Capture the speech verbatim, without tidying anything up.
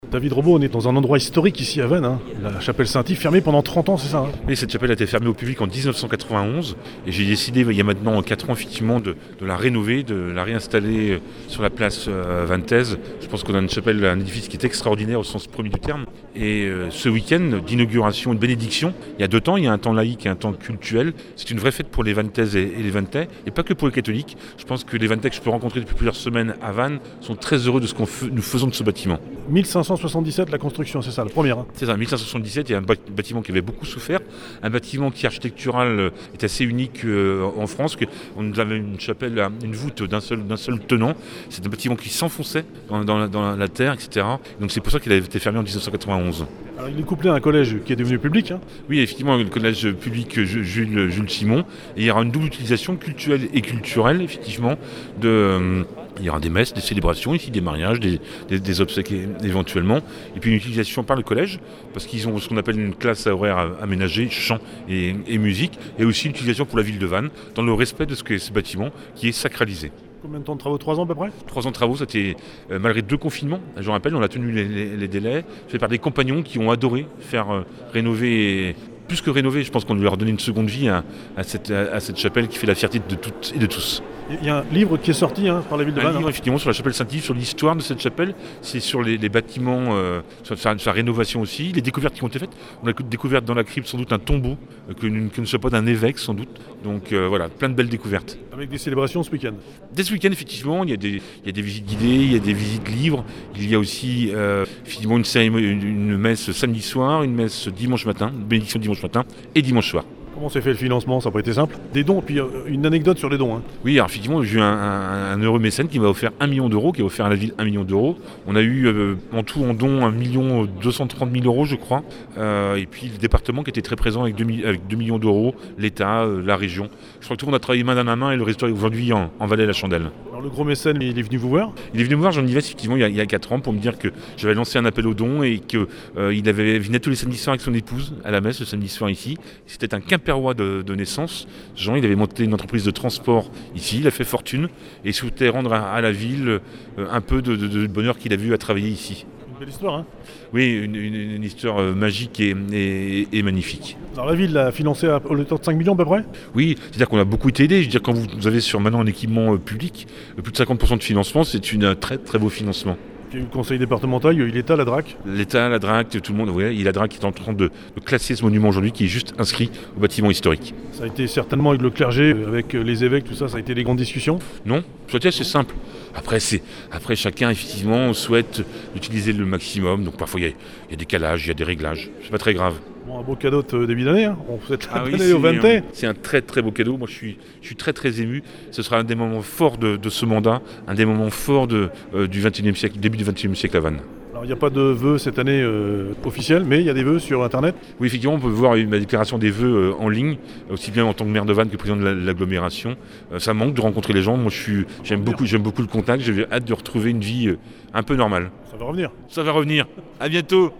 David Robot, on est dans un endroit historique ici à Vannes, hein. La chapelle Saint-Yves, fermée pendant trente ans, c'est ça, hein? Oui, cette chapelle a été fermée au public en dix-neuf cent quatre-vingt-onze et j'ai décidé il y a maintenant quatre ans effectivement de, de la rénover, de la réinstaller sur la place euh, vantaise. Je pense qu'on a une chapelle, un édifice qui est extraordinaire au sens premier du terme. Et euh, ce week-end d'inauguration et de bénédiction, il y a deux temps, il y a un temps laïque et un temps cultuel. C'est une vraie fête pour les Vannetaises et, et les Vannetais, et pas que pour les catholiques. Je pense que les Vannetais que je peux rencontrer depuis plusieurs semaines à Vannes sont très heureux de ce que f- nous faisons de ce bâtiment. mille cinq cent soixante-dix-sept, la construction, c'est ça, la première, hein. C'est ça, mille cinq cent soixante-dix-sept, il y a un bâtiment qui avait beaucoup souffert, un bâtiment qui architectural est assez unique euh, en France, que on avait une chapelle, une voûte d'un seul, d'un seul tenant, c'est un bâtiment qui s'enfonçait dans, dans, la, dans la terre, et cetera. Donc c'est pour ça qu'il a été fermé en dix-neuf cent quatre-vingt-onze. Alors il est couplé à un collège qui est devenu public, hein. Oui, effectivement, le collège public Jules, Jules Simon, et il y aura une double utilisation culturelle et culturelle, effectivement, de... Euh, il y aura des messes, des célébrations, ici des mariages, des, des, des obsèques éventuellement, et puis une utilisation par le collège, parce qu'ils ont ce qu'on appelle une classe à horaire aménagée, chant et, et musique, et aussi une utilisation pour la ville de Vannes, dans le respect de ce qu'est ce bâtiment, qui est sacralisé. Combien de temps de travaux? Trois ans à peu près? Trois ans de travaux, c'était euh, malgré deux confinements, je vous rappelle, on a tenu les, les, les délais, fait par des compagnons qui ont adoré faire euh, rénover... Et, plus que rénover, je pense qu'on lui a redonné une seconde vie à, à, cette, à, à cette chapelle qui fait la fierté de toutes et de tous. Il y a un livre qui est sorti, hein, par la ville de Un Vannes. livre hein. effectivement sur la chapelle Saint-Yves, sur l'histoire de cette chapelle, c'est sur les, les bâtiments, euh, sur sa, sa rénovation aussi, les découvertes qui ont été faites. On a découvert dans la crypte sans doute un tombeau, euh, que, que ne soit pas d'un évêque sans doute. Donc euh, voilà, plein de belles découvertes. Avec des célébrations ce week-end. Dès ce week-end, effectivement, il y, a des, il y a des visites guidées, il y a des visites libres, il y a aussi euh, effectivement une, cérémonie, une, une messe samedi soir, une messe dimanche matin, une bénédiction dimanche matin et dimanche soir. Comment s'est fait le financement? Ça n'a pas été simple. Des dons, puis euh, une anecdote sur les dons, hein. Oui, alors effectivement, j'ai eu un, un, un heureux mécène qui m'a offert un million d'euros, qui a offert à la ville un million d'euros. On a eu euh, en tout en don un million deux cent trente mille euros, je crois. Euh, et puis le département qui était très présent avec deux, avec deux millions d'euros, l'État, euh, la région. Je crois que tout le monde a travaillé main dans la main et le restaurant est aujourd'hui en, en Vallée-la-Chandelle. Alors le gros mécène, il est venu vous voir? Il est venu me voir, Jean Yves, effectivement, il y, a, il y a quatre ans pour me dire que j'avais lancé un appel aux dons et qu'il euh, avait venait tous les samedis soirs avec son épouse à la messe, le samedi soir ici. C'était un Quimpérois de, de naissance. Jean, il avait monté une entreprise de transport ici, il a fait fortune et il souhaitait rendre à, à la ville euh, un peu de, de, de bonheur qu'il a vu à travailler ici. Une belle histoire, hein. Oui, une, une, une histoire euh, magique et, et, et magnifique. Alors la ville l'a financé à hauteur de cinq millions à peu près? Oui, c'est-à-dire qu'on a beaucoup été aidé. Je veux dire, quand vous, vous avez sur maintenant un équipement euh, public, euh, plus de cinquante pour cent de financement, c'est une, un très très beau financement. Il y a eu le conseil départemental, il y a eu l'État, la D R A C. L'État, la D R A C, tout le monde, vous voyez, la D R A C qui est en train de, de classer ce monument aujourd'hui qui est juste inscrit au bâtiment historique. Ça a été certainement avec le clergé, avec les évêques, tout ça, ça a été des grandes discussions. Non, c'est simple. Après, c'est, après, chacun, effectivement, souhaite utiliser le maximum. Donc parfois, il y, y a des calages, il y a des réglages. C'est pas très grave. Bon, un beau cadeau de début d'année, hein. On vous souhaite la Ah bonne oui, année au Vannetais. C'est un très très beau cadeau. Moi, je suis, je suis très très ému. Ce sera un des moments forts de, de ce mandat, un des moments forts de, euh, du vingt et unième siècle, début du vingt et unième siècle à Vannes. Alors il n'y a pas de vœux cette année euh, officiels, mais il y a des vœux sur Internet. Oui, effectivement, on peut voir ma déclaration des vœux euh, en ligne, aussi bien en tant que maire de Vannes que président de la, l'agglomération. Euh, ça manque de rencontrer les gens. Moi, je suis, j'aime beaucoup, j'aime beaucoup le contact. J'ai hâte de retrouver une vie euh, un peu normale. Ça va revenir. Ça va revenir. À bientôt.